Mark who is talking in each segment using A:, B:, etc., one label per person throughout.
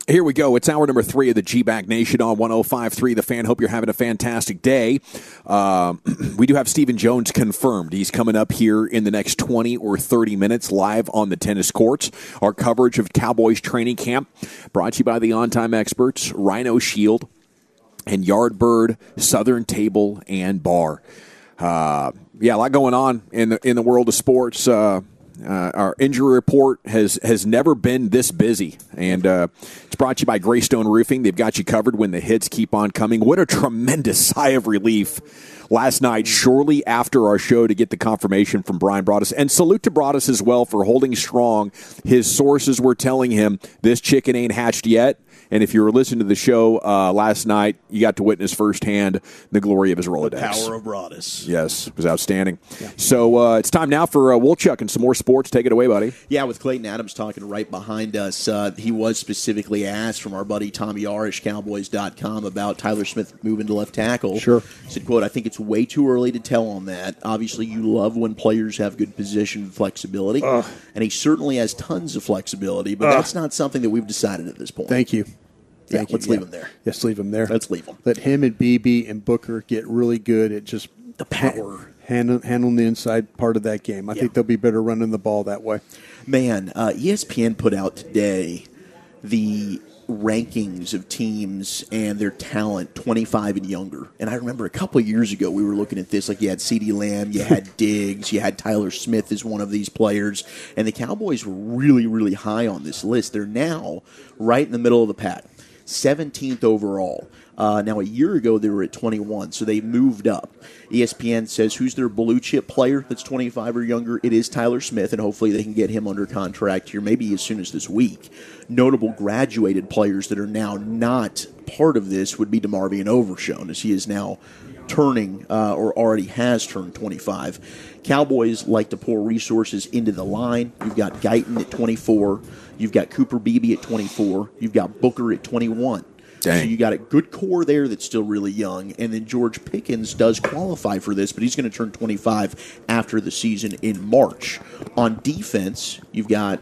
A: Here we go. It's hour number 3 of the G-Bag Nation on 105.3 The Fan. Hope you're having a fantastic day. We do have Stephen Jones confirmed. He's coming up here in the next 20 or 30 minutes live on the tennis courts. Our coverage of Cowboys training camp brought to you by the On-Time Experts, Rhino Shield, and Yardbird, Southern Table and Bar. A lot going on in the world of sports. Our injury report has never been this busy, and it's brought to you by Greystone Roofing. They've got you covered when the hits keep on coming. What a tremendous sigh of relief last night, shortly after our show, to get the confirmation from Brian Broaddus. And salute to Broaddus as well for holding strong. His sources were telling him this chicken ain't hatched yet. And if you were listening to the show last night, you got to witness firsthand the glory of his Rolodex.
B: The power of Broaddus.
A: Yes, it was outstanding. Yeah. So it's time now for Wolchuk and some more sports. Take it away, buddy.
B: Yeah, with Clayton Adams talking right behind us, he was specifically asked from our buddy Tommy Yarish, Cowboys.com, about Tyler Smith moving to left tackle.
A: Sure.
B: He said, quote, "I think it's way too early to tell on that. Obviously, you love when players have good position flexibility, and he certainly has tons of flexibility, but that's not something that we've decided at this point."
C: Thank you.
B: Let's leave him there.
C: Yes, leave him there.
B: Let's leave him.
C: Let him and BB and Booker get really good at just
B: the power.
C: Handling the inside part of that game. I think they'll be better running the ball that way.
B: Man, ESPN put out today the rankings of teams and their talent 25 and younger. And I remember a couple of years ago we were looking at this, like you had CeeDee Lamb, you had Diggs, you had Tyler Smith as one of these players, and the Cowboys were really, really high on this list. They're now right in the middle of the pack, 17th overall. Now, a year ago, they were at 21, so they moved up. ESPN says who's their blue chip player that's 25 or younger? It is Tyler Smith, and hopefully they can get him under contract here, maybe as soon as this week. Notable graduated players that are now not part of this would be DeMarvion Overshown, as he is now turning or already has turned 25. Cowboys like to pour resources into the line. You've got Guyton at 24. You've got Cooper Beebe at 24. You've got Booker at 21.
A: Dang.
B: So you got a good core there that's still really young. And then George Pickens does qualify for this, but he's going to turn 25 after the season in March. On defense, you've got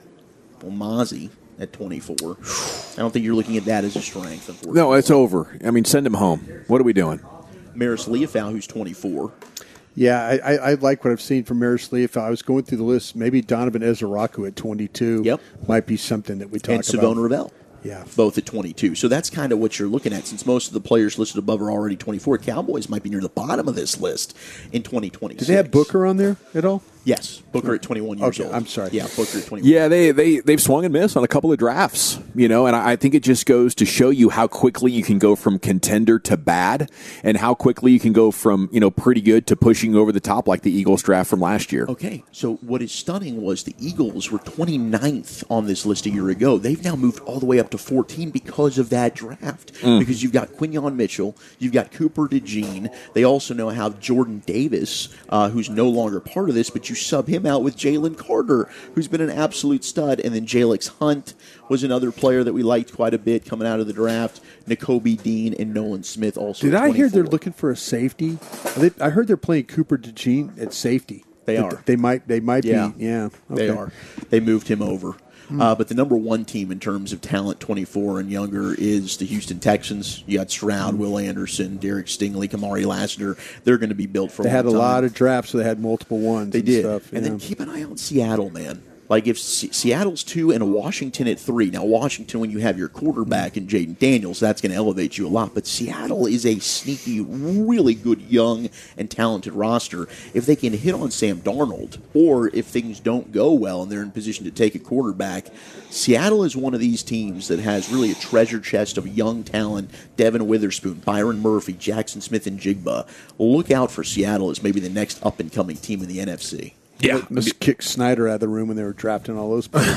B: Mozzie at 24. I don't think you're looking at that as a strength, unfortunately.
A: No, it's over. I mean, send him home. What are we doing?
B: Maris Leofau, who's 24.
C: Yeah, I like what I've seen from Maris Leofau. I was going through the list. Maybe Donovan Ezeraku at 22 might be something that we talk about.
B: And Savone Ravel.
C: Yeah.
B: Both at 22. So that's kind of what you're looking at. Since most of the players listed above are already 24, Cowboys might be near the bottom of this list in 2026.
C: Did they have Booker on there at all?
B: Yes, Booker at 21 years old.
C: I'm sorry.
B: Yeah, Booker at 21.
A: Yeah, they've swung and missed on a couple of drafts, and I think it just goes to show you how quickly you can go from contender to bad, and how quickly you can go from pretty good to pushing over the top, like the Eagles draft from last year.
B: Okay, so what is stunning was the Eagles were 29th on this list a year ago. They've now moved all the way up to 14 because of that draft. Because you've got Quinyon Mitchell, you've got Cooper DeJean. They also now have Jordan Davis, who's no longer part of this, but you sub him out with Jalen Carter, who's been an absolute stud. And then Jalix Hunt was another player that we liked quite a bit coming out of the draft. N'Kobe Dean and Nolan Smith also.
C: Did I hear they're looking for a safety? I heard they're playing Cooper DeJean at safety.
B: They are.
C: They might be. Yeah. Okay.
B: They are. They moved him over. But the number one team in terms of talent, 24 and younger, is the Houston Texans. You got Stroud, Will Anderson, Derek Stingley, Kamari Lassiter. They're going to be built for a long time.
C: They had a lot of drafts, so they had multiple ones.
B: They did.
C: Stuff,
B: and then keep an eye on Seattle, man. Like if Seattle's 2 and Washington at 3. Now, Washington, when you have your quarterback in Jaden Daniels, that's going to elevate you a lot. But Seattle is a sneaky, really good, young, and talented roster. If they can hit on Sam Darnold, or if things don't go well and they're in position to take a quarterback, Seattle is one of these teams that has really a treasure chest of young talent. Devin Witherspoon, Byron Murphy, Jackson Smith, and Jigba. Look out for Seattle as maybe the next up-and-coming team in the NFC.
A: Yeah.
C: Let's kick Snyder out of the room when they were drafting all those players.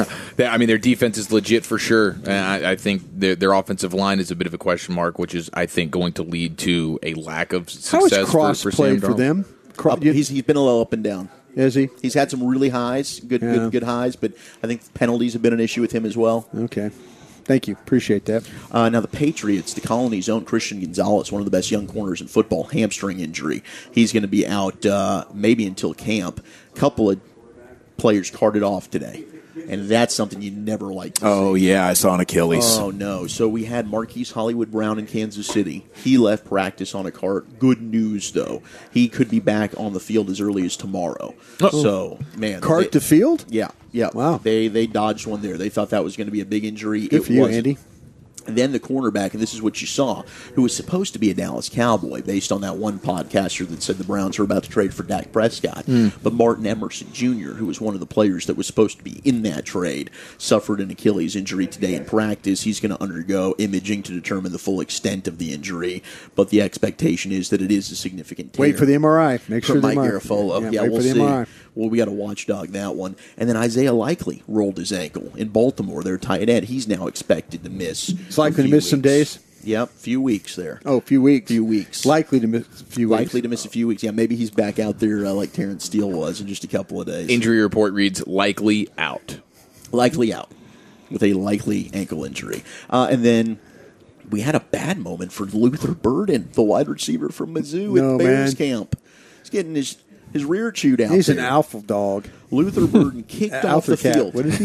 D: I mean, their defense is legit for sure. I think their offensive line is a bit of a question mark, which is, I think, going to lead to a lack of success.
C: How has Cross
D: for
C: played for them?
B: He's been a little up and down.
C: Is he?
B: He's had some really highs, good highs, but I think penalties have been an issue with him as well.
C: Okay. Thank you. Appreciate that.
B: Now, the Patriots, the Colony's own Christian Gonzalez, one of the best young corners in football, hamstring injury. He's going to be out maybe until camp. A couple of players carted off today. And that's something you never like to see.
A: Oh, yeah, I saw an Achilles.
B: Oh, no. So we had Marquise Hollywood Brown in Kansas City. He left practice on a cart. Good news, though. He could be back on the field as early as tomorrow. So, man.
C: Cart to field?
B: Yeah.
C: Wow.
B: They dodged one there. They thought that was going to be a big injury.
C: Good for you, Andy.
B: And then the cornerback, and this is what you saw, who was supposed to be a Dallas Cowboy based on that one podcaster that said the Browns were about to trade for Dak Prescott. But Martin Emerson Jr., who was one of the players that was supposed to be in that trade, suffered an Achilles injury today in practice. He's going to undergo imaging to determine the full extent of the injury. But the expectation is that it is a significant tear.
C: Wait for the MRI. Make sure
B: for
C: the
B: Mike
C: MRI.
B: Garafolo. Yeah,
C: wait
B: we'll
C: for the
B: see.
C: MRI.
B: Well, we got to watchdog that one. And then Isaiah Likely rolled his ankle in Baltimore. Their tight end. He's now expected to miss.
C: It's likely to miss some days?
B: Yep, few weeks there.
C: Oh, a few weeks.
B: Few weeks.
C: Likely to miss a few weeks.
B: Likely to miss a few weeks. Yeah, maybe he's back out there like Terrence Steele was in just a couple of days.
D: Injury report reads likely out.
B: Likely out with a likely ankle injury. And then we had a bad moment for Luther Burden, the wide receiver from Mizzou at Bears camp. He's getting his rear chewed out.
C: He's
B: there.
C: an alpha dog.
B: Luther Burden kicked off the
C: cat.
B: field.
C: What is he?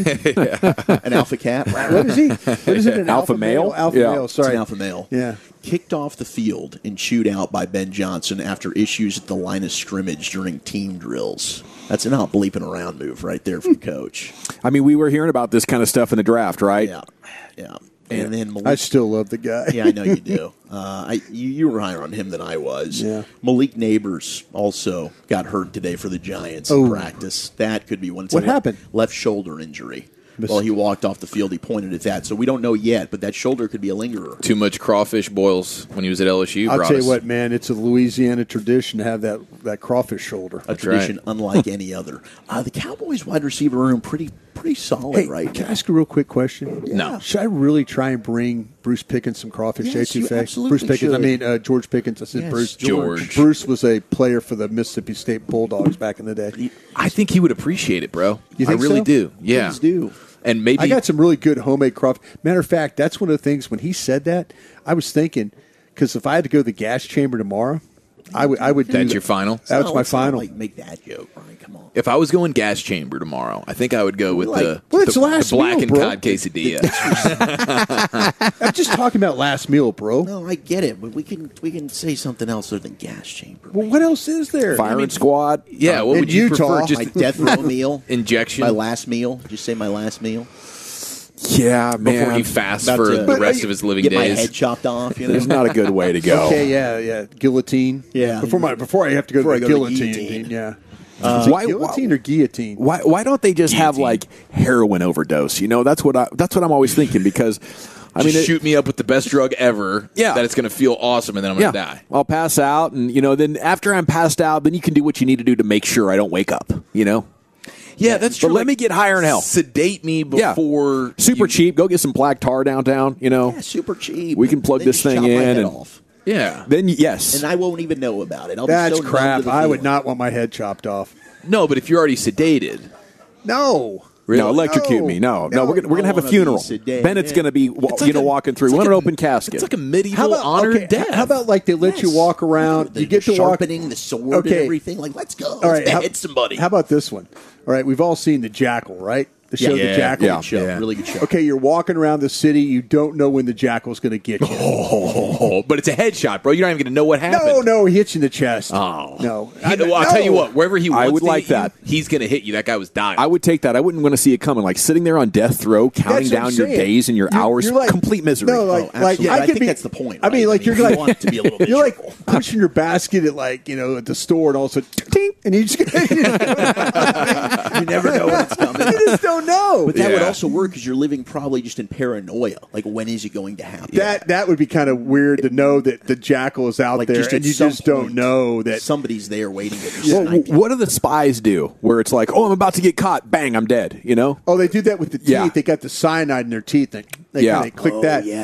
B: An alpha cat.
C: What is he? What is it? An
A: Alpha male?
C: Alpha
A: Yeah.
C: male. Sorry,
B: It's an alpha male.
C: Yeah.
B: Kicked off the field and chewed out by Ben Johnson after issues at the line of scrimmage during team drills. That's a not bleeping around move right there from Coach.
A: I mean, we were hearing about this kind of stuff in the draft, right?
B: Yeah. And then
C: I still love the guy.
B: yeah, I know you do. You were higher on him than I was.
C: Yeah.
B: Malik Neighbors also got hurt today for the Giants in practice. That could be one.
C: What happened?
B: Left shoulder injury. While he walked off the field, he pointed at that. So we don't know yet, but that shoulder could be a lingerer.
D: Too much crawfish boils when he was at LSU.
C: I'll
D: brought
C: tell you
D: us.
C: what, man. It's a Louisiana tradition to have that crawfish shoulder.
B: A tradition unlike any other. The Cowboys wide receiver room pretty solid
C: Hey,
B: right
C: can
B: now.
C: I ask a real quick question?
D: No.
C: Should I really try and bring Bruce Pickens some crawfish?
B: Yes, you
C: J2F?
B: absolutely
C: Bruce Pickens.
B: should.
C: I mean, George Pickens. I said
B: Yes,
C: Bruce.
D: George.
C: Bruce was a player for the Mississippi State Bulldogs back in the day.
D: I think he would appreciate it, bro.
C: You think
D: I really
C: so?
D: do. Yeah.
B: Please do.
D: And maybe
C: I got some really good homemade crawfish. Matter of fact, that's one of the things when he said that, I was thinking, because if I had to go to the gas chamber tomorrow, I would do
D: That's
C: that.
D: your final?
C: That was
B: No,
C: my
B: let's not,
C: final.
B: like, make that joke, Ryan. Come on.
D: If I was going gas chamber tomorrow, I think I would go with
B: Well,
C: it's
D: the
C: last
D: black
C: meal,
D: and
C: bro.
D: cod quesadilla.
C: I'm just talking about last meal, bro.
B: No, I get it, but we can say something else other than gas chamber.
C: Well, what else is there?
A: Firing squad.
D: Yeah, what
C: In
D: would you
C: Utah,
D: prefer? Just
B: My death row meal,
D: injection
B: my last meal. Just say my last meal.
A: Yeah, man.
D: before he fasts
B: About
D: for
B: to-
D: the
B: But
D: rest of his living
B: Get my
D: days.
B: head chopped off. You know,
A: There's not a good way to go.
C: Okay, yeah, guillotine.
B: Yeah.
C: Before I have to go
B: Before
C: to
B: I
C: the
B: go to the
C: guillotine.
B: guillotine.
C: Yeah. Is it guillotine or guillotine?
A: Why don't they just have like heroin overdose? You know, that's what I'm always thinking because I mean,
D: Just shoot me up with the best drug ever.
A: Yeah.
D: That it's going to feel awesome, and then I'm going to die.
A: I'll pass out, and then after I'm passed out, then you can do what you need to do to make sure I don't wake up.
D: Yeah, that's true.
A: But let me get higher in hell.
D: Sedate me before
A: Super cheap. Go get some black tar downtown.
B: Yeah, super cheap.
A: We can plug
B: They
A: this
B: just
A: thing
B: chop my
A: in
B: head
A: and-
B: off.
D: Yeah.
A: Then yes,
B: And I won't even know about it. I'll be
C: That's
B: so numb
C: crap.
B: to the
C: I would
B: feeling.
C: not want my head chopped off.
D: No, but if you're already sedated,
C: No.
A: no, electrocute me. No, we're gonna have a
B: wanna be
A: funeral.
B: sedated.
A: Bennett's gonna be
D: like
A: walking through.
D: it's
A: We want
D: like
A: an
D: a-
A: open casket.
D: it's like a medieval honored death.
C: How about like they let you
B: Yes.
C: walk around?
B: The,
C: You get
B: the
C: to walk.
B: sharpening the sword
C: Okay.
B: and everything. Like, let's go.
C: All right,
B: Let's behead somebody.
C: How about this one? All right, we've all seen The Jackal, right? The show
B: Yeah.
C: The Jackal.
A: Yeah.
B: Good show.
D: Yeah.
B: Really good show.
C: Okay, you're walking around the city. You don't know when the jackal's going to get you.
D: but it's a headshot, bro. You're not even going to know what happened.
C: No, he hits you in the chest.
D: Oh.
C: No.
D: I'll tell you what. Wherever he
A: I
D: wants
A: would
D: to
A: like
D: hit you,
A: that.
D: he's going to hit you. That guy was dying.
A: I would take that. I wouldn't want to see it coming. Like sitting there on death row, counting
C: That's what I'm
A: down your
C: saying.
A: days and your hours.
C: You're like-
A: Complete misery.
C: No, like,
B: absolutely.
C: I
B: I
C: could
B: think
C: be,
B: that's the point,
C: I mean,
B: right?
C: like
B: I
C: you're
B: mean,
C: like
B: you want it to be a little
C: you're like
B: miserable.
C: pushing your basket at like at the store, and all of a sudden, ting, and you just
B: You never know when it's coming.
C: you just don't know.
B: But that would
D: Yeah.
B: also work because you're living probably just in paranoia. Like, when is it going to happen?
C: That would be kind of weird to know that the jackal is out
B: Like,
C: there,
B: just
C: and
B: at
C: you
B: some
C: just don't
B: point,
C: know that.
B: somebody's there waiting at your
A: Well,
B: snipe.
A: what do the spies do? Where it's like, oh, I'm about to get caught. Bang, I'm dead.
C: Oh, they do that with the teeth.
A: Yeah.
C: They got the cyanide in their teeth. They
A: Yeah.
C: kind of click
B: Oh,
C: that.
B: yeah.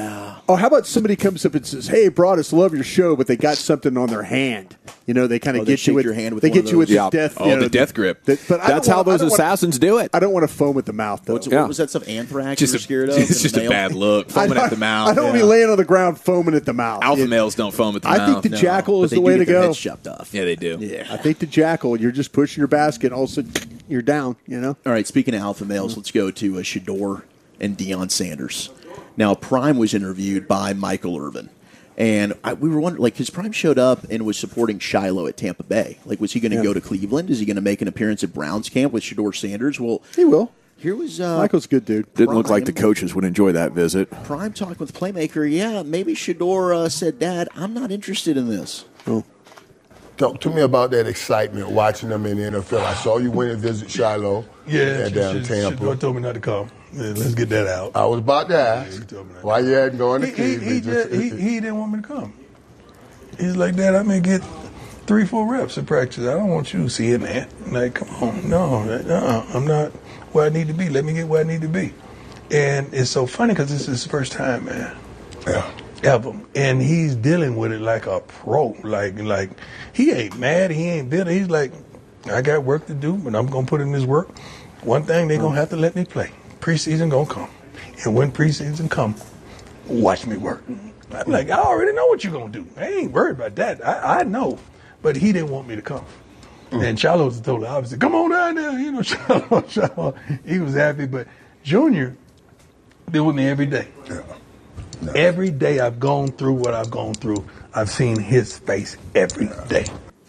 C: Oh, how about somebody comes up and says, "Hey, Broadus, love your show," but they got something on their hand. They kind of
B: they
C: get you
B: shake
C: with
B: your hand with
C: they
B: one
C: get
B: of
C: you with
B: those.
C: the death.
D: The death grip.
C: But
A: That's how those assassins do it.
C: I don't want to foam at the mouth, though.
B: What was that stuff? Anthrax?
D: Just
B: you were scared of?
D: it's just a bad look. Foaming at the mouth.
C: I don't want to be laying on the ground foaming at the mouth.
D: Alpha males don't foam at the mouth.
C: I think the jackal is the way to go.
B: Heads chopped off.
D: Yeah, they do.
B: Yeah.
C: I think the jackal. You're just pushing your basket, all of a sudden you're down.
B: All right. Speaking of alpha males, let's go to Shedeur and Deion Sanders. Now, Prime was interviewed by Michael Irvin. And we were wondering, because Prime showed up and was supporting Shiloh at Tampa Bay. Was he going to go to Cleveland? Is he going to make an appearance at Browns camp with Shedeur Sanders? Well,
C: he will.
B: Here was
C: Michael's a good dude.
A: Didn't look like the coaches would enjoy that visit.
B: Prime talking with Playmaker. Yeah, maybe Shedeur said, "Dad, I'm not interested in this."
C: Oh.
E: Talk to me about that excitement watching them in the NFL. I saw you went and visit Shiloh. Down Tampa.
F: Shedeur told me not to come. Yeah, let's get that out.
E: I was about to ask why you hadn't gone to
F: He
E: Cleveland.
F: he didn't want me to come. He's like, "Dad, I may get 3-4 reps at practice. I don't want you seeing that." Like, come on, no, I'm not where I need to be. Let me get where I need to be. And it's so funny because this is his first time, man.
E: Yeah.
F: Ever. And he's dealing with it like a pro. Like he ain't mad, he ain't bitter. He's like, I got work to do, but I'm gonna put in this work. One thing, they're gonna have to let me play. Preseason gonna come. And when preseason come, watch me work. I'm like, I already know what you're gonna do. I ain't worried about that. I know. But he didn't want me to come. And Charles told her, obviously, come on down there, Charles. He was happy, but Junior been with me every day.
E: Yeah. No.
F: Every day I've gone through what I've gone through, I've seen his face every day.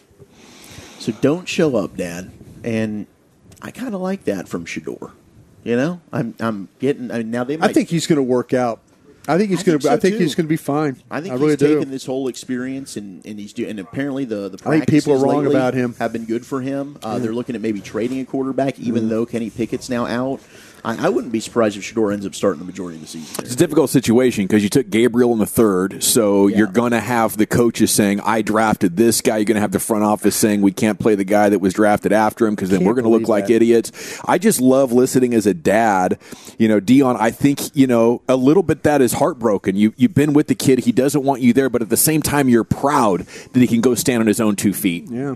B: So don't show up, Dad. And I kind of like that from Shedeur. I'm getting. Now they might.
C: I think he's going to work out. I think he's going to.
B: so
C: I think
B: too.
C: he's going to be fine.
B: I think
C: really
B: he's
C: do.
B: taken this whole experience and he's doing. And apparently the
C: I think people are
B: practices
C: wrong
B: lately
C: about him.
B: have been good for him. They're looking at maybe trading a quarterback, even though Kenny Pickett's now out. I wouldn't be surprised if Shedeur ends up starting the majority of the season.
A: It's a difficult situation because you took Gabriel in the third, so you're going to have the coaches saying, I drafted this guy. You're going to have the front office saying, we can't play the guy that was drafted after him because then we're going to look like idiots. I just love listening as a dad. Deion, I think, a little bit that is heartbroken. You've been with the kid. He doesn't want you there, but at the same time, you're proud that he can go stand on his own 2 feet.
C: Yeah.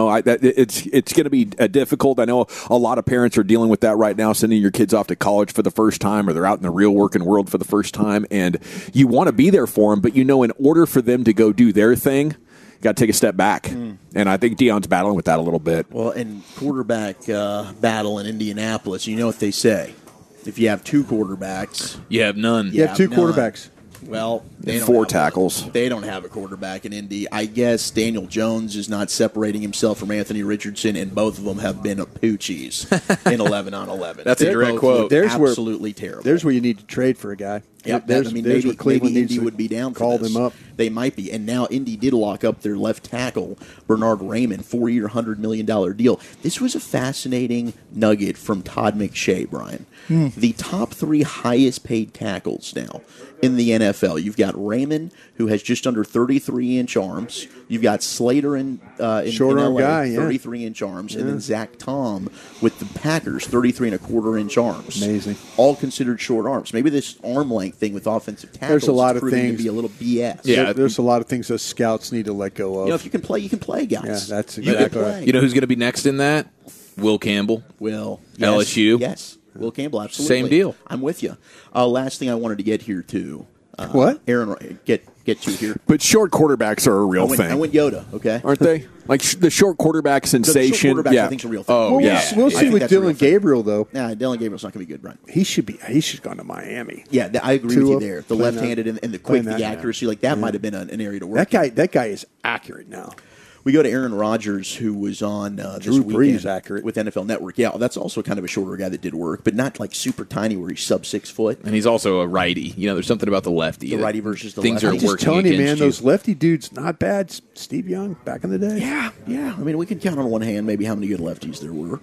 A: It's going to be difficult. I know a lot of parents are dealing with that right now, sending your kids off to college for the first time, or they're out in the real working world for the first time, and you want to be there for them, but in order for them to go do their thing, you got to take a step back. And I think Deion's battling with that a little bit.
B: Well, and quarterback battle in Indianapolis, you know what they say. If you have two quarterbacks,
D: You have none.
C: You have two
B: none.
C: quarterbacks.
B: Well, they don't
A: 4
B: have
A: tackles.
B: one. They don't have a quarterback in Indy. I guess Daniel Jones is not separating himself from Anthony Richardson, and both of them have been poochies in 11-on-11.
D: That's a
B: They
D: direct
B: both
D: quote.
B: look
C: There's where-
B: absolutely terrible.
C: There's where you need to trade for a guy.
B: Yep,
C: there's
B: maybe,
C: where Cleveland needs
B: Indy
C: to
B: would be down for
C: call
B: this.
C: them up.
B: They might be. And now Indy did lock up their left tackle, Bernard Raymond, 4-year, $100 million deal. This was a fascinating nugget from Todd McShay, Brian. The top 3 highest paid tackles now in the NFL. You've got Raymond, who has just under 33-inch arms. You've got Slater in
C: Short arm
B: LA,
C: guy, yeah.
B: 33-inch arms. And then Zach Tom with the Packers, 33.25-inch arms.
C: Amazing.
B: All considered short arms. Maybe this arm length thing with offensive tackles
C: There's a lot
B: is
C: of
B: proving
C: things.
B: to be a little BS.
D: Yeah.
C: There's a lot of things those scouts need to let go of.
B: If you can play, you can play, guys.
C: Yeah, that's
B: You can
C: exactly
B: play.
C: right.
D: You know who's going to be next in that? Will Campbell.
B: Will.
D: LSU?
B: Yes. Will Campbell, absolutely.
D: Same deal.
B: I'm with you. Last thing I wanted to get here, too.
C: What?
B: Aaron, get to here.
A: But short quarterbacks are a real thing.
B: I went Yoda, okay?
A: Aren't they? Like the short quarterback sensation.
B: quarterbacks,
A: yeah.
B: I think, is a real thing.
A: Oh,
C: Well,
A: yeah.
C: we'll
B: I
C: see
B: think
C: with
B: that's a real
C: Dylan
B: thing.
C: Gabriel though.
B: Nah, Dylan Gabriel's not going to be good, Brian.
C: He should have gone to Miami.
B: Yeah, I agree with
C: Tua
B: you there. The
C: playing
B: left-handed and the
C: playing
B: quick, the
C: that,
B: accuracy, like that might have been an area to work.
C: That guy is accurate now.
B: We go to Aaron Rodgers, who was on this
C: Drew Brees
B: weekend
C: accurate.
B: with NFL Network. Yeah, that's also kind of a shorter guy that did work, but not like super tiny where he's sub 6 foot.
D: And he's also a righty. There's something about the lefty.
B: The
D: that
B: righty versus the
D: things
B: lefty.
D: are
B: I'm
C: I'm just
D: working
C: telling you, man,
D: against
C: those lefty dudes not bad. Steve Young back in the day.
B: Yeah. I mean, we can count on one hand maybe how many good lefties there were.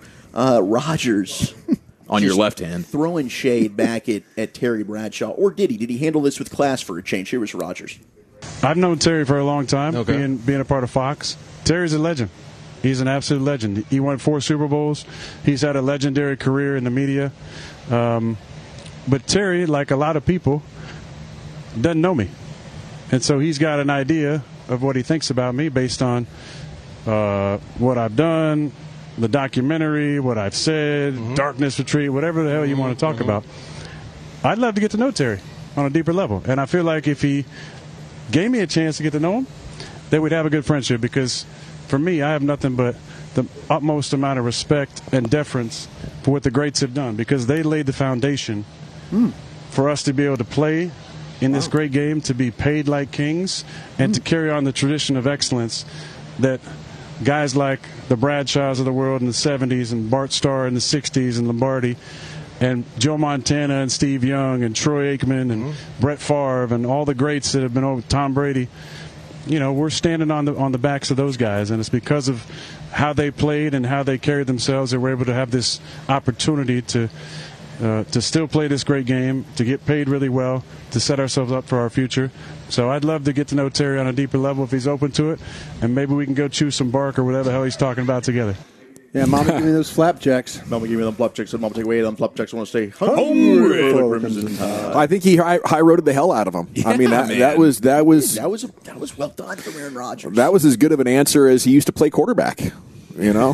B: Rodgers
D: on your
B: just
D: left hand.
B: throwing shade back at Terry Bradshaw, or did he? Did he handle this with class for a change? Here was Rodgers.
G: I've known Terry for a long time,
D: Okay.
G: being a part of Fox. Terry's a legend. He's an absolute legend. He won 4 Super Bowls. He's had a legendary career in the media. But Terry, like a lot of people, doesn't know me. And so he's got an idea of what he thinks about me based on what I've done, the documentary, what I've said, Darkness Retreat, whatever the hell you want to talk about. I'd love to get to know Terry on a deeper level. And I feel like if he gave me a chance to get to know him, that we'd have a good friendship, because for me, I have nothing but the utmost amount of respect and deference for what the greats have done, because they laid the foundation for us to be able to play in this great game, to be paid like kings, and to carry on the tradition of excellence that guys like the Bradshaws of the world in the 70s and Bart Starr in the 60s and Lombardi and Joe Montana and Steve Young and Troy Aikman and Brett Favre and all the greats that have been over, Tom Brady. You know, we're standing on the backs of those guys, and it's because of how they played and how they carried themselves that we're able to have this opportunity to still play this great game, to get paid really well, to set ourselves up for our future. So I'd love to get to know Terry on a deeper level if he's open to it, and maybe we can go chew some bark or whatever the hell he's talking about together.
C: Yeah, Mama, give me those flapjacks.
B: Mama, give me them flapjacks. Mama, take away them flapjacks. I want to stay hungry for Crimson Tide.
A: I think he high-roaded the hell out of him. I mean, that was
B: well done from Aaron Rodgers.
A: That was as good of an answer as he used to play quarterback. You know,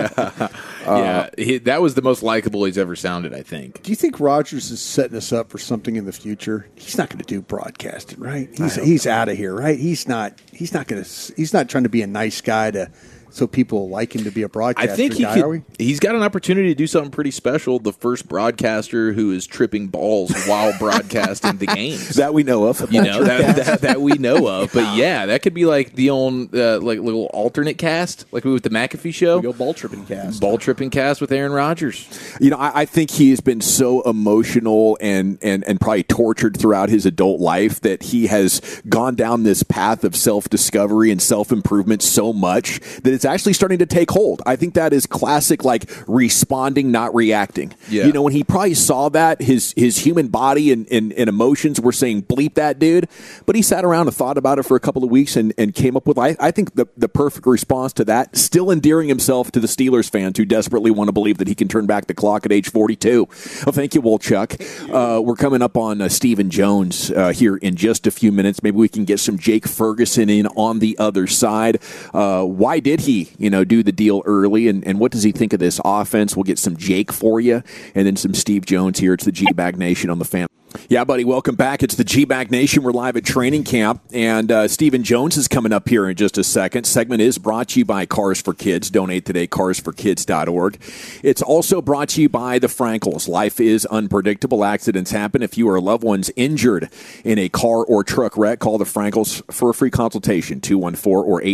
D: that was the most likable he's ever sounded, I think.
C: Do you think Rodgers is setting us up for something in the future? He's not going to do broadcasting, right? He's out of here, right? He's not trying to be a nice guy so people like him to be a broadcaster.
D: I think he's got an opportunity to do something pretty special. The first broadcaster who is tripping balls while broadcasting the games
A: that we know of.
D: You know that we know of. But yeah, that could be like the old like little alternate cast, like with the McAfee show.
B: We go ball tripping
D: cast with Aaron Rodgers.
A: You know, I think he has been so emotional and probably tortured throughout his adult life that he has gone down this path of self-discovery and self-improvement so much that it's actually starting to take hold. I think that is classic, like responding, not reacting.
D: Yeah.
A: You know, when he probably saw that, his human body and emotions were saying, bleep that dude. But he sat around and thought about it for a couple of weeks and came up with, I think, the perfect response to that, still endearing himself to the Steelers fans who desperately want to believe that he can turn back the clock at age 42. Well, thank you, Wolchuk. We're coming up on Stephen Jones here in just a few minutes. Maybe we can get some Jake Ferguson in on the other side. Why did he do the deal early, and what does he think of this offense? We'll get some Jake for you, and then some Steve Jones here. It's the G-Bag Nation on the Fan. Yeah, buddy, welcome back. It's the G-Bag Nation. We're live at training camp, and Stephen Jones is coming up here in just a second. Segment is brought to you by Cars for Kids. Donate today, carsforkids.org. It's also brought to you by the Frankels. Life is unpredictable. Accidents happen. If you or a loved one's injured in a car or truck wreck, call the Frankels for a free consultation, 214 or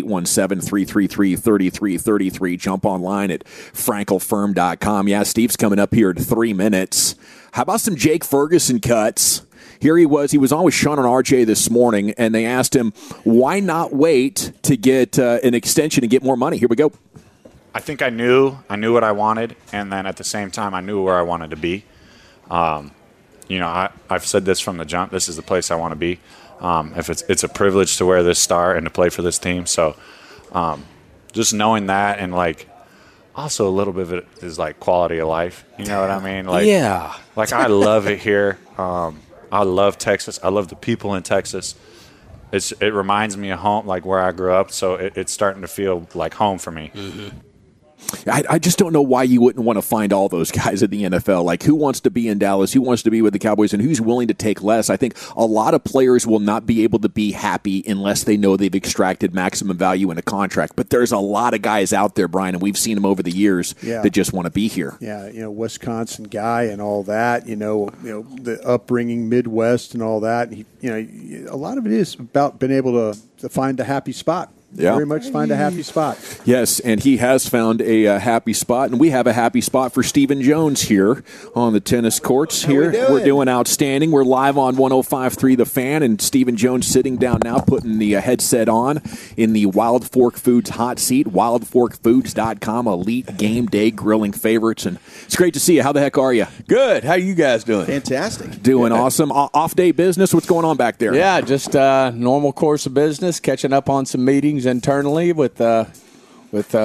A: 817-333-3333. Jump online at frankelfirm.com. Yeah, Steve's coming up here in 3 minutes. How about some Jake Ferguson cuts? Here he was on with Sean and RJ this morning, and they asked him, why not wait to get an extension and get more money? Here we go.
H: I think I knew what I wanted, and then at the same time, I knew where I wanted to be. I've said this from the jump. This is the place I want to be. If it's a privilege to wear this star and to play for this team. So just knowing that, and also a little bit of it is quality of life. You know what I mean?
A: Yeah.
H: I love it here. I love Texas. I love the people in Texas. It reminds me of home, where I grew up. So it's starting to feel like home for me.
A: Mm-hmm. I just don't know why you wouldn't want to find all those guys in the NFL. Who wants to be in Dallas? Who wants to be with the Cowboys? And who's willing to take less? I think a lot of players will not be able to be happy unless they know they've extracted maximum value in a contract. But there's a lot of guys out there, Brian, and we've seen them over the years that just want to be here.
C: Yeah, Wisconsin guy and all that. The upbringing Midwest and all that. A lot of it is about being able to find a happy spot.
A: Yeah.
C: Very much find a happy spot.
A: Yes, and he has found a happy spot, and we have a happy spot for Stephen Jones here on the tennis courts. We're doing outstanding. We're live on 105.3 The Fan, and Stephen Jones sitting down now, putting the headset on in the Wild Fork Foods hot seat, wildforkfoods.com, elite game day grilling favorites, and it's great to see you. How the heck are you?
I: Good. How you guys doing?
B: Fantastic.
A: Doing awesome. Off-day business, what's going on back there?
I: Yeah, just normal course of business, catching up on some meetings internally with Coach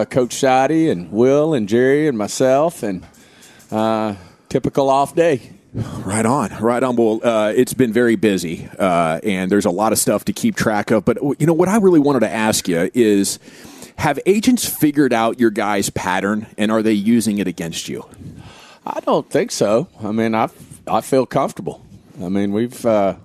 I: Sadi and Will and Jerry and myself, and typical off day.
A: Right on, right on. Well, it's been very busy, and there's a lot of stuff to keep track of. But, you know, what I really wanted to ask you is, have agents figured out your guys' pattern, and are they using it against you?
I: I don't think so. I mean, I feel comfortable. I mean, we've got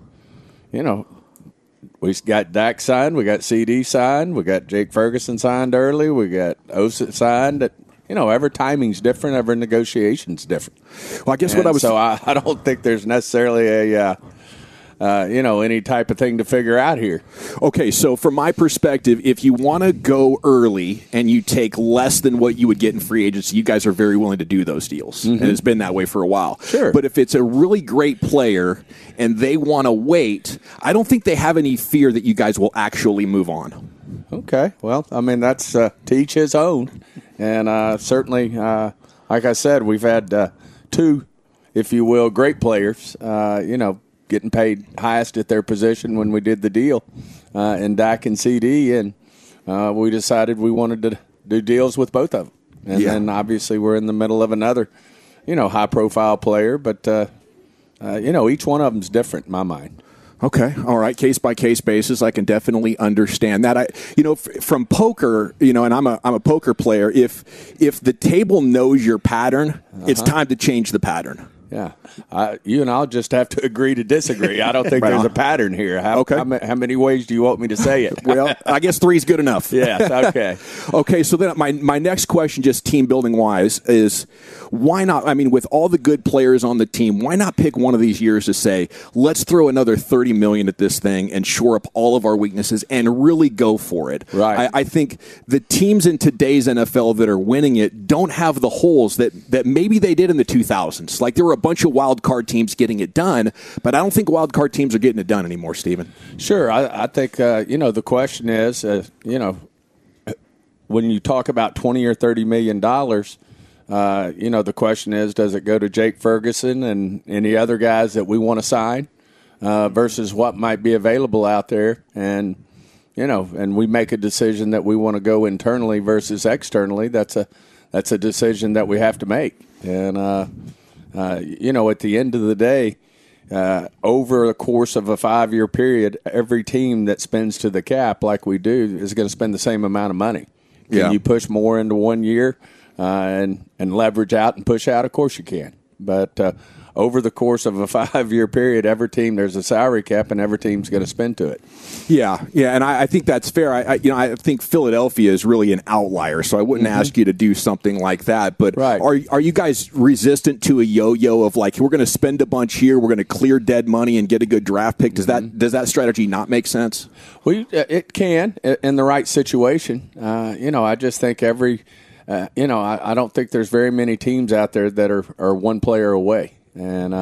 I: Dak signed, we got CD signed, we got Jake Ferguson signed early, we got Osa signed. Every timing's different, every negotiation's different.
A: Well, I guess
I: So I don't think there's necessarily any type of thing to figure out here.
A: Okay, so from my perspective, if you want to go early and you take less than what you would get in free agency, you guys are very willing to do those deals. Mm-hmm. And it's been that way for a while.
I: Sure.
A: But if it's a really great player and they want to wait, I don't think they have any fear that you guys will actually move on.
I: Okay. Well, I mean, that's to each his own. And certainly, like I said, we've had two, if you will, great players, getting paid highest at their position when we did the deal in Dak and CD, and we decided we wanted to do deals with both of them. And then obviously we're in the middle of another, high-profile player, but, each one of them is different in my mind.
A: Okay, all right, case-by-case basis, I can definitely understand that. From poker, and I'm a poker player, if the table knows your pattern, it's time to change the pattern.
I: Yeah, you and I'll just have to agree to disagree. I don't think there's a pattern here. How many ways do you want me to say it?
A: Well, I guess 3 is good enough.
I: Yes, okay.
A: Okay, so then my next question, just team building wise, is why not? I mean, with all the good players on the team, why not pick one of these years to say, let's throw another $30 million at this thing and shore up all of our weaknesses and really go for it?
I: Right.
A: I think the teams in today's NFL that are winning it don't have the holes that maybe they did in the 2000s. Like, there were a bunch of wild card teams getting it done, but I don't think wild card teams are getting it done anymore, Stephen.
I: Sure. I think, the question is, when you talk about $20 or $30 million, the question is, does it go to Jake Ferguson and any other guys that we want to sign versus what might be available out there? And, and we make a decision that we want to go internally versus externally. That's a decision that we have to make. And, at the end of the day, over the course of a 5-year period, every team that spends to the cap like we do is going to spend the same amount of money. Can you push more into 1 year and leverage out and push out? Of course you can. But over the course of a 5-year period, every team, there's a salary cap, and every team's going to spend to it.
A: Yeah, and I think that's fair. I think Philadelphia is really an outlier, so I wouldn't ask you to do something like that. But are you guys resistant to a yo-yo of like, we're going to spend a bunch here, we're going to clear dead money and get a good draft pick? Does that strategy not make sense?
I: Well, it can in the right situation. I just think I don't think there's very many teams out there that are one player away. And,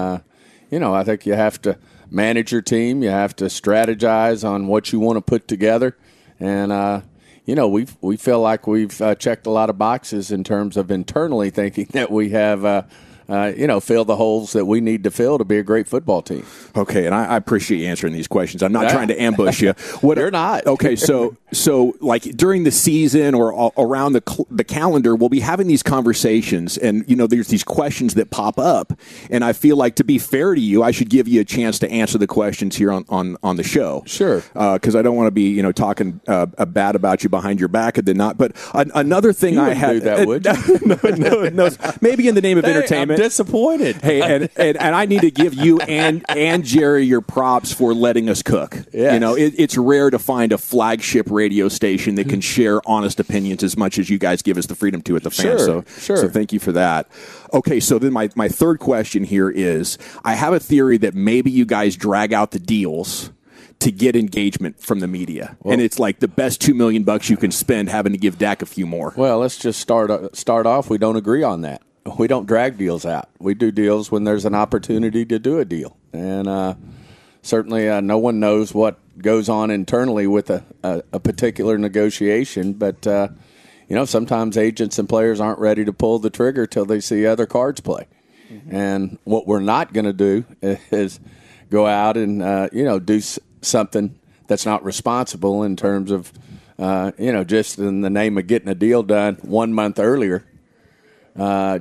I: I think you have to manage your team. You have to strategize on what you want to put together. And, we feel like we've checked a lot of boxes in terms of internally thinking that we have fill the holes that we need to fill to be a great football team.
A: Okay, and I appreciate you answering these questions. I'm not trying to ambush you.
I: You're not.
A: Okay, so like during the season or around the calendar, we'll be having these conversations, and there's these questions that pop up, and I feel like, to be fair to you, I should give you a chance to answer the questions here on the show.
I: Sure.
A: Because I don't want to be talking bad about you behind your back and then not. But another thing
I: you
A: I had
I: do that, would you?
A: no, maybe in the name of entertainment.
I: Disappointed.
A: Hey, and I need to give you and Jerry your props for letting us cook.
I: Yes.
A: It's rare to find a flagship radio station that can share honest opinions as much as you guys give us the freedom to at the Fan.
I: Sure.
A: So thank you for that. Okay, so then my third question here is, I have a theory that maybe you guys drag out the deals to get engagement from the media, and it's like the best $2 million you can spend having to give Dak a few more.
I: Well, let's just start off. We don't agree on that. We don't drag deals out. We do deals when there's an opportunity to do a deal. And certainly no one knows what goes on internally with a particular negotiation. But, sometimes agents and players aren't ready to pull the trigger till they see other cards play. Mm-hmm. And what we're not going to do is go out and, do something that's not responsible in terms of, just in the name of getting a deal done 1 month earlier.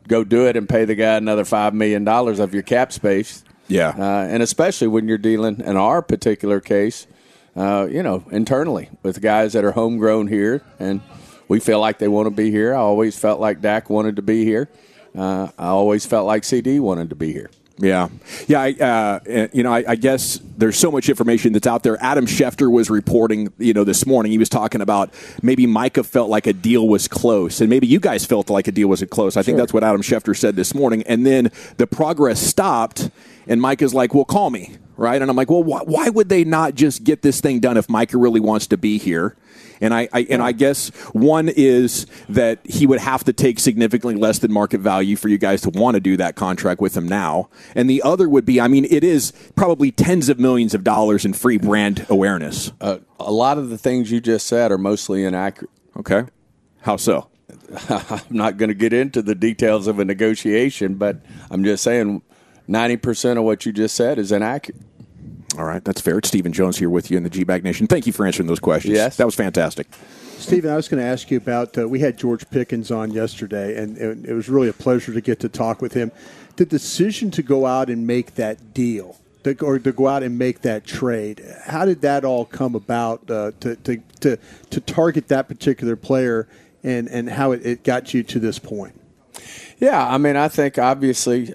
I: go do it and pay the guy another $5 million of your cap space.
A: Yeah.
I: And especially when you're dealing, in our particular case, internally with guys that are homegrown here, and we feel like they want to be here. I always felt like Dak wanted to be here. I always felt like CD wanted to be here.
A: Yeah. I guess there's so much information that's out there. Adam Schefter was reporting, this morning. He was talking about maybe Micah felt like a deal was close, and maybe you guys felt like a deal wasn't close. I think that's what Adam Schefter said this morning. And then the progress stopped, and Micah's like, well, call me, right? And I'm like, well, why would they not just get this thing done if Micah really wants to be here? And I guess one is that he would have to take significantly less than market value for you guys to want to do that contract with him now. And the other would be, it is probably tens of millions of dollars in free brand awareness.
I: A lot of the things you just said are mostly inaccurate.
A: Okay. How so?
I: I'm not going to get into the details of a negotiation, but I'm just saying 90% of what you just said is inaccurate.
A: All right, that's fair. It's Stephen Jones here with you in the G-Bag Nation. Thank you for answering those questions.
I: Yes.
A: That was fantastic.
C: Stephen, I was going to ask you about, we had George Pickens on yesterday, and it was really a pleasure to get to talk with him. The decision to go out and make that deal, or to go out and make that trade, how did that all come about to target that particular player, and how it got you to this point?
I: Yeah, I think obviously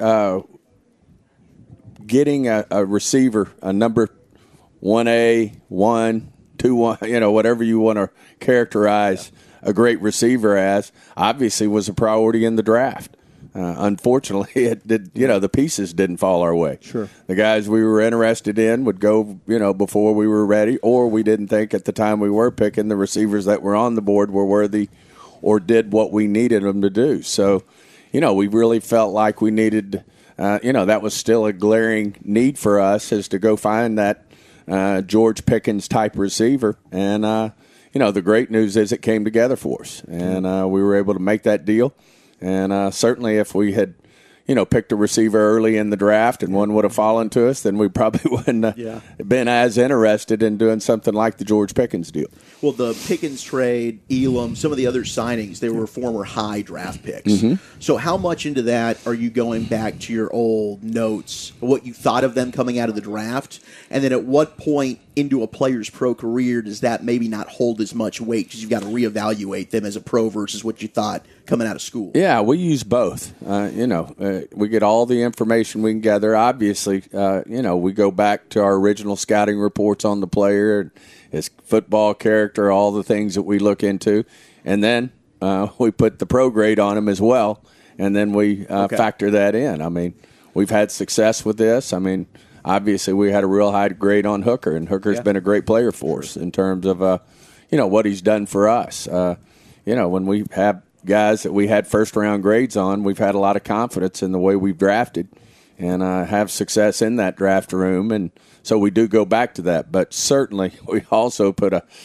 I: getting a receiver, a number 1A, 1, 2, 1, whatever you want to characterize a great receiver as, obviously was a priority in the draft. Unfortunately, it did. The pieces didn't fall our way.
C: Sure,
I: the guys we were interested in would go, before we were ready, or we didn't think at the time we were picking the receivers that were on the board were worthy, or did what we needed them to do. So, we really felt like we needed. That was still a glaring need for us, is to go find that George Pickens type receiver. And, the great news is it came together for us. And we were able to make that deal. And certainly if we had, picked a receiver early in the draft and one would have fallen to us, then we probably wouldn't have been as interested in doing something like the George Pickens deal.
B: Well, the Pickens trade, Elam, some of the other signings, they were former high draft picks.
I: Mm-hmm.
B: So how much into that are you going back to your old notes, what you thought of them coming out of the draft? And then at what point into a player's pro career does that maybe not hold as much weight because you've got to reevaluate them as a pro versus what you thought coming out of school?
I: Yeah, we use both. We get all the information we can gather. Obviously, we go back to our original scouting reports on the player, his football character, all the things that we look into. And then we put the pro grade on him as well, and then we factor that in. We've had success with this. Obviously, we had a real high grade on Hooker, and Hooker's been a great player for us in terms of, what he's done for us. When we have guys that we had first-round grades on, we've had a lot of confidence in the way we've drafted and have success in that draft room. And so we do go back to that. But certainly we also put a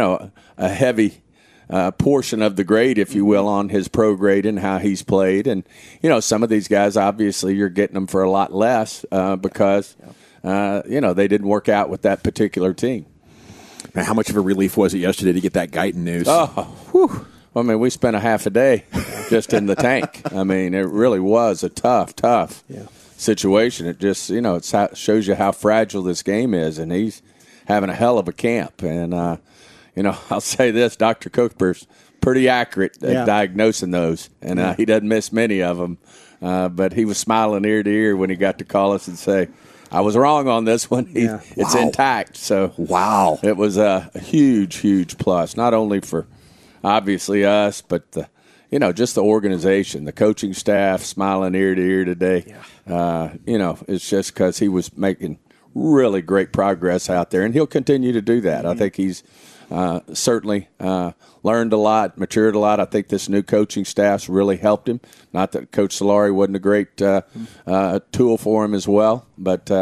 I: heavy portion of the grade, if you will, on his pro grade and how he's played. And, some of these guys, obviously, you're getting them for a lot less because, they didn't work out with that particular team.
A: Man, how much of a relief was it yesterday to get that Guyton news?
I: Oh, whew. We spent a half a day just in the tank. It really was a tough situation. It just, it shows you how fragile this game is, and he's having a hell of a camp. And, I'll say this, Dr. Cooper's pretty accurate at diagnosing those, and he doesn't miss many of them. But he was smiling ear to ear when he got to call us and say, I was wrong on this one. It's intact. So, it was a huge, huge plus, not only for obviously us, but just the organization, the coaching staff smiling ear to ear today. It's just because he was making really great progress out there, and he'll continue to do that. I think he's certainly learned a lot, matured a lot. I think this new coaching staff's really helped him. Not that Coach Solari wasn't a great tool for him as well, but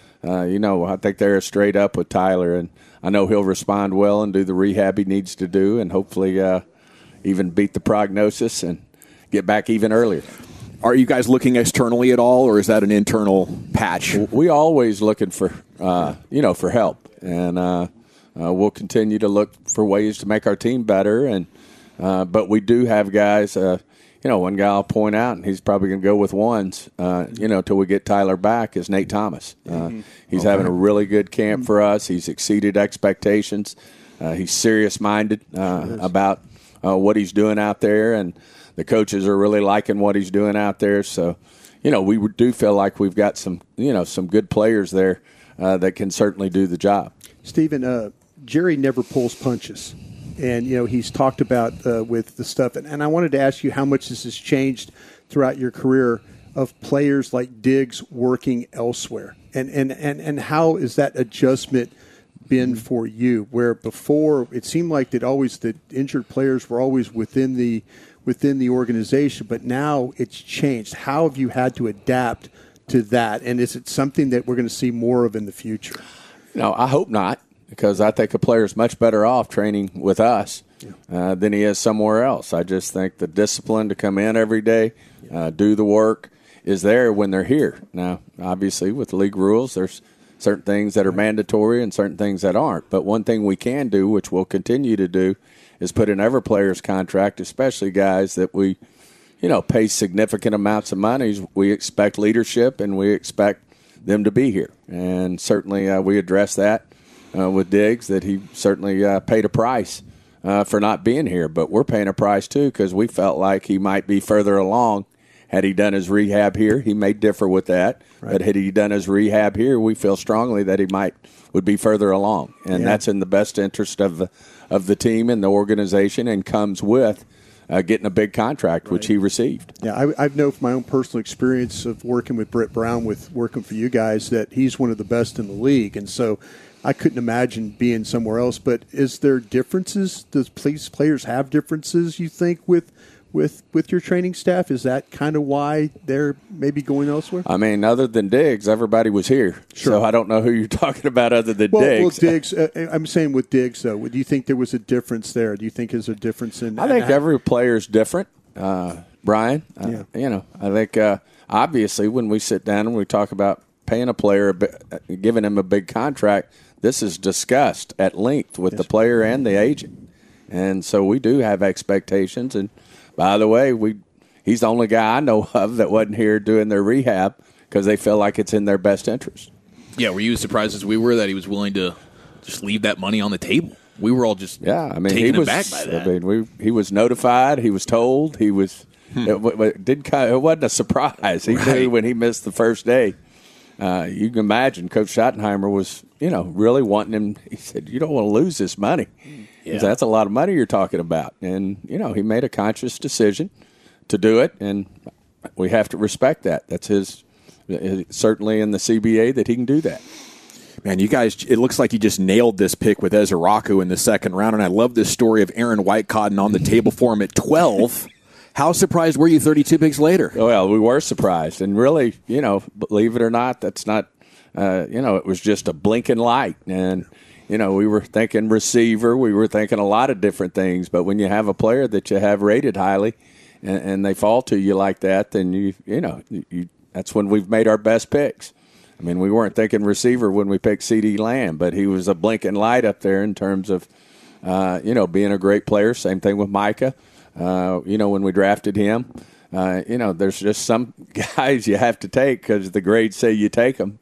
I: I think they're straight up with Tyler, and I know he'll respond well and do the rehab he needs to do, and hopefully even beat the prognosis and get back even earlier.
A: Are you guys looking externally at all, or is that an internal patch?
I: We always looking for for help, and we'll continue to look for ways to make our team better. And but we do have guys, one guy I'll point out, and he's probably going to go with ones, till we get Tyler back, is Nate Thomas. He's having a really good camp for us. He's exceeded expectations. He's serious-minded about what he's doing out there, and the coaches are really liking what he's doing out there. So, we do feel like we've got some good players there that can certainly do the job.
C: Stephen, Jerry never pulls punches. And, he's talked about with the stuff. And I wanted to ask you how much this has changed throughout your career of players like Diggs working elsewhere. And how is that adjustment been for you? Where before it seemed like that always the injured players were always within the organization, but now it's changed. How have you had to adapt to that? And is it something that we're going to see more of in the future?
I: No, I hope not, because I think a player is much better off training with us than he is somewhere else. I just think the discipline to come in every day, do the work, is there when they're here. Now, obviously, with league rules, there's certain things that are mandatory and certain things that aren't. But one thing we can do, which we'll continue to do, is put in every player's contract, especially guys that we, pay significant amounts of money. We expect leadership and we expect them to be here. And certainly we address that with Diggs, that he certainly paid a price for not being here. But we're paying a price, too, because we felt like he might be further along. Had he done his rehab here, he may differ with that. Right. But had he done his rehab here, we feel strongly that he would be further along. And that's in the best interest of the team and the organization, and comes with getting a big contract, which he received.
C: Yeah, I know from my own personal experience of working with Britt Brown, with working for you guys, that he's one of the best in the league. And so I couldn't imagine being somewhere else. But is there differences? Does players have differences, you think, with your training staff? Is that kind of why they're maybe going elsewhere?
I: I mean, other than Diggs, everybody was here. Sure. So I don't know who you're talking about other than Diggs.
C: Well, Diggs, I'm saying with Diggs, though, do you think there was a difference there? Do you think there's a difference in?
I: I think every player is different, Brian. I think obviously when we sit down and we talk about paying a player, giving him a big contract, this is discussed at length with the player and the agent. And so we do have expectations. And by the way, he's the only guy I know of that wasn't here doing their rehab because they feel like it's in their best interest.
D: Yeah, were you as surprised as we were that he was willing to just leave that money on the table? We were all just taken aback by that.
I: He was notified. He was told. He was. It wasn't a surprise. He knew when he missed the first day. You can imagine Coach Schottenheimer was, really wanting him. He said, "You don't want to lose this money." Yeah. He said, "That's a lot of money you're talking about." And, he made a conscious decision to do it, and we have to respect that. That's his, certainly in the CBA that he can do that.
A: Man, you guys, it looks like you just nailed this pick with Ezra Rocco in the second round, and I love this story of Aaron Whitecotton on the table for him at 12. How surprised were you 32 picks later?
I: Well, we were surprised. And really, believe it or not, that's not, it was just a blinking light. And, we were thinking receiver. We were thinking a lot of different things. But when you have a player that you have rated highly and they fall to you like that, then, that's when we've made our best picks. I mean, we weren't thinking receiver when we picked CeeDee Lamb, but he was a blinking light up there in terms of, being a great player. Same thing with Micah. When we drafted him, there's just some guys you have to take because the grades say you take them.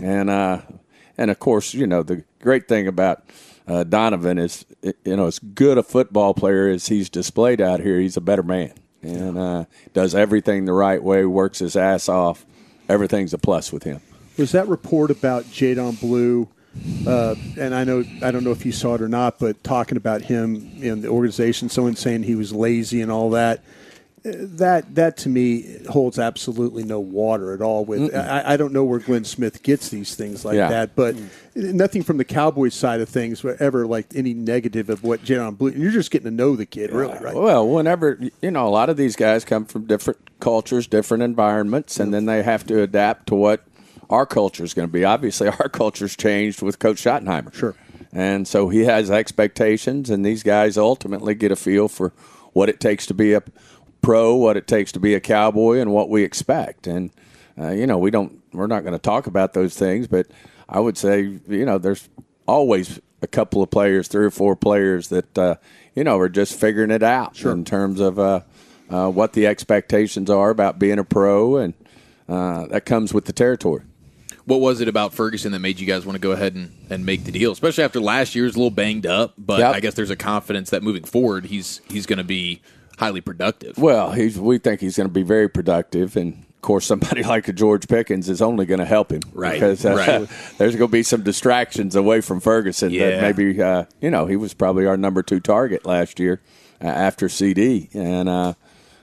I: And of course, the great thing about Donovan is, as good a football player as he's displayed out here, he's a better man and does everything the right way, works his ass off. Everything's a plus with him.
C: Was that report about Jadon Blue? And I don't know if you saw it or not, but talking about him in the organization, someone saying he was lazy and all that. That to me holds absolutely no water at all. With I don't know where Glenn Smith gets these things like that, but nothing from the Cowboys side of things ever like any negative of what Jadon Blue. You're just getting to know the kid, really, right?
I: Well, whenever a lot of these guys come from different cultures, different environments, and then they have to adapt to what our culture is going to be. Obviously, our culture's changed with Coach Schottenheimer.
C: Sure.
I: And so he has expectations, and these guys ultimately get a feel for what it takes to be a pro, what it takes to be a Cowboy, and what we expect. And, we're not going to talk about those things, but I would say, there's always a couple of players, 3 or 4 players that, are just figuring it out in terms of what the expectations are about being a pro, and that comes with the territory.
D: What was it about Ferguson that made you guys want to go ahead and make the deal, especially after last year's a little banged up? But
I: Yep.
D: I guess there's a confidence that moving forward he's going to be highly productive.
I: Well, we think he's going to be very productive, and of course, somebody like a George Pickens is only going to help him,
D: Right,
I: Because
D: right.
I: there's going to be some distractions away from Ferguson.
D: Yeah.
I: That maybe he was probably our number 2 target last year after CD, and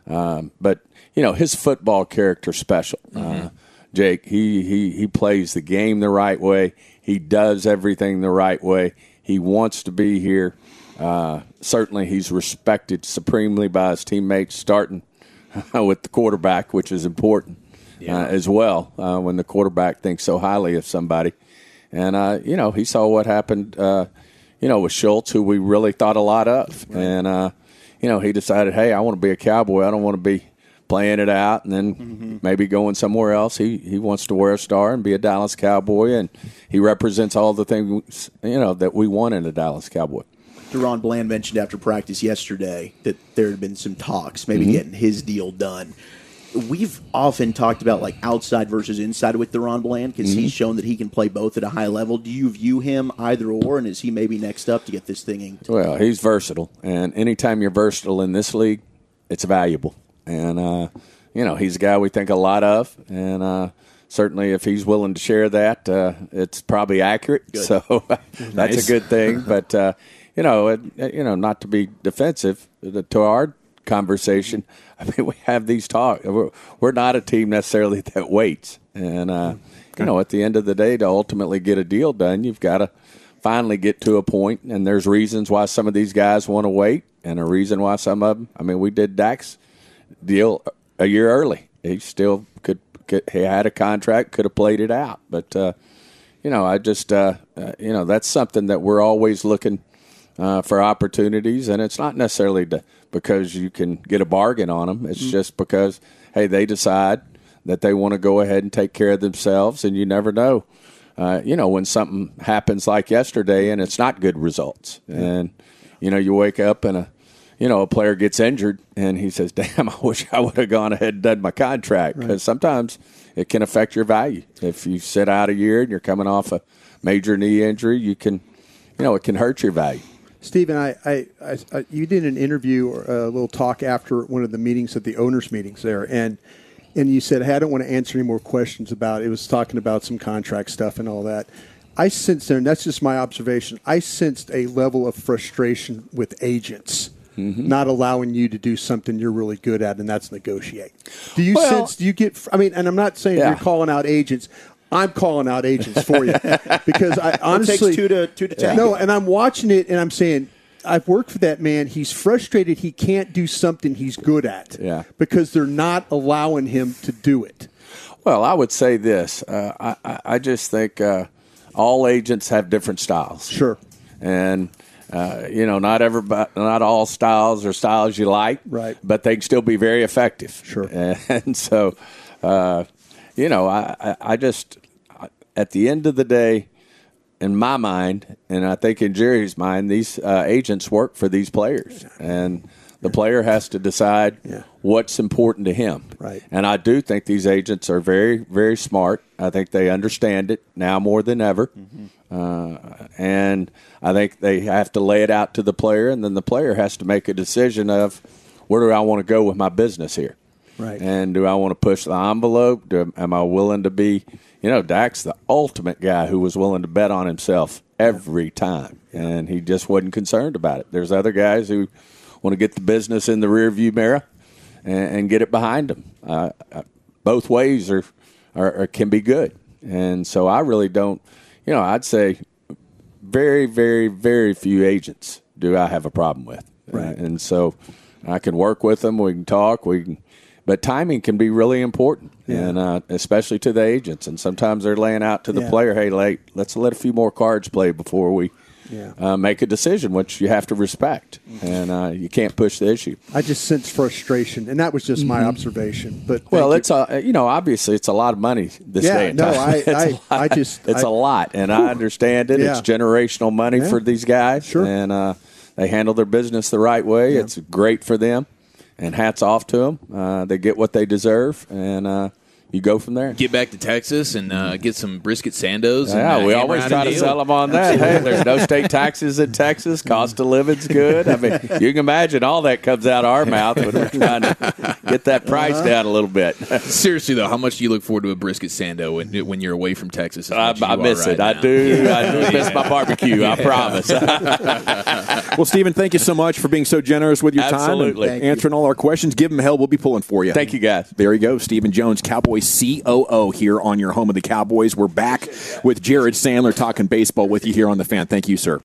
I: but his football character's special. Jake, he plays the game the right way. He does everything the right way. He wants to be here. Certainly, he's respected supremely by his teammates, starting with the quarterback, which is important as well when the quarterback thinks so highly of somebody. And, he saw what happened, with Schultz, who we really thought a lot of. Right. And, he decided, hey, I want to be a Cowboy. I don't want to be playing it out and then maybe going somewhere else. He wants to wear a star and be a Dallas Cowboy, and he represents all the things, that we want in a Dallas Cowboy.
B: DaRon Bland mentioned after practice yesterday that there had been some talks, maybe getting his deal done. We've often talked about like outside versus inside with DaRon Bland because he's shown that he can play both at a high level. Do you view him either or, and is he maybe next up to get this thing inked?
I: Well, he's versatile, and anytime you're versatile in this league, it's valuable. And, he's a guy we think a lot of, and certainly if he's willing to share that, it's probably accurate. Good. So that's a good thing. But, not to be defensive to our conversation, I mean, we have these talks. We're not a team necessarily that waits. And, at the end of the day, to ultimately get a deal done, you've got to finally get to a point, and there's reasons why some of these guys want to wait and a reason why some of them – I mean, we did Dak's deal a year early. He still he had a contract, could have played it out. But, I just that's something that we're always looking for opportunities, and it's not necessarily because you can get a bargain on them. It's just because, hey, they decide that they want to go ahead and take care of themselves, and you never know. When something happens like yesterday and it's not good results. And, you wake up and a player gets injured and he says, damn, I wish I would have gone ahead and done my contract. Because sometimes it can affect your value. If you sit out a year and you're coming off a major knee injury, you can, it can hurt your value.
C: Stephen, you did an interview or a little talk after one of the meetings at the owners' meetings there, and you said, hey, I don't want to answer any more questions about it. It was talking about some contract stuff and all that. I sensed there, and that's just my observation, I sensed a level of frustration with agents not allowing you to do something you're really good at, and that's negotiate. Do you and I'm not saying you're calling out agents. I'm calling out agents for you because I honestly
B: it takes two to tango.
C: No, and I'm watching it and I'm saying, I've worked for that man. He's frustrated he can't do something he's good at because they're not allowing him to do it.
I: Well, I would say this. I just think all agents have different styles.
C: Sure.
I: And, not all styles are styles you like.
C: Right.
I: But they can still be very effective.
C: Sure.
I: And so, I just, at the end of the day, in my mind, and I think in Jerry's mind, these agents work for these players. And the player has to decide what's important to him.
C: Right.
I: And I do think these agents are very, very smart. I think they understand it now more than ever. And I think they have to lay it out to the player, and then the player has to make a decision of where do I want to go with my business here.
C: Right.
I: And do I want to push the envelope? Am I willing to be, Dak's the ultimate guy who was willing to bet on himself every time. And he just wasn't concerned about it. There's other guys who want to get the business in the rearview mirror and get it behind them. Both ways are can be good. And so I really don't, I'd say very, very, very few agents do I have a problem with.
C: Right.
I: And so I can work with them. We can talk. But timing can be really important, and especially to the agents. And sometimes they're laying out to the player, hey, let's let a few more cards play before we make a decision, which you have to respect. And you can't push the issue.
C: I just sense frustration, and that was just my observation. But
I: it's obviously it's a lot of money this day and time. It's a lot, and I understand it. It's generational money for these guys,
C: Sure.
I: and they handle their business the right way. It's great for them. and hats off to them. They get what they deserve, and you go from there.
D: Get back to Texas and get some brisket sandos.
I: Yeah,
D: and,
I: we always try to sell them on that. Hey, there's no state taxes in Texas. Cost of living's good. I mean, you can imagine all that comes out of our mouth when we're trying to get that price down a little bit.
D: Seriously, though, how much do you look forward to a brisket sando when you're away from Texas?
I: I miss it. I do miss my barbecue. I promise.
A: Well, Stephen, thank you so much for being so generous with your time and answering all our questions. Give him hell. We'll be pulling for you.
I: Thank you, guys.
A: There you go. Stephen Jones, Cowboys COO here on your home of the Cowboys. We're back with Jared Sandler talking baseball with you here on The Fan. Thank you, sir.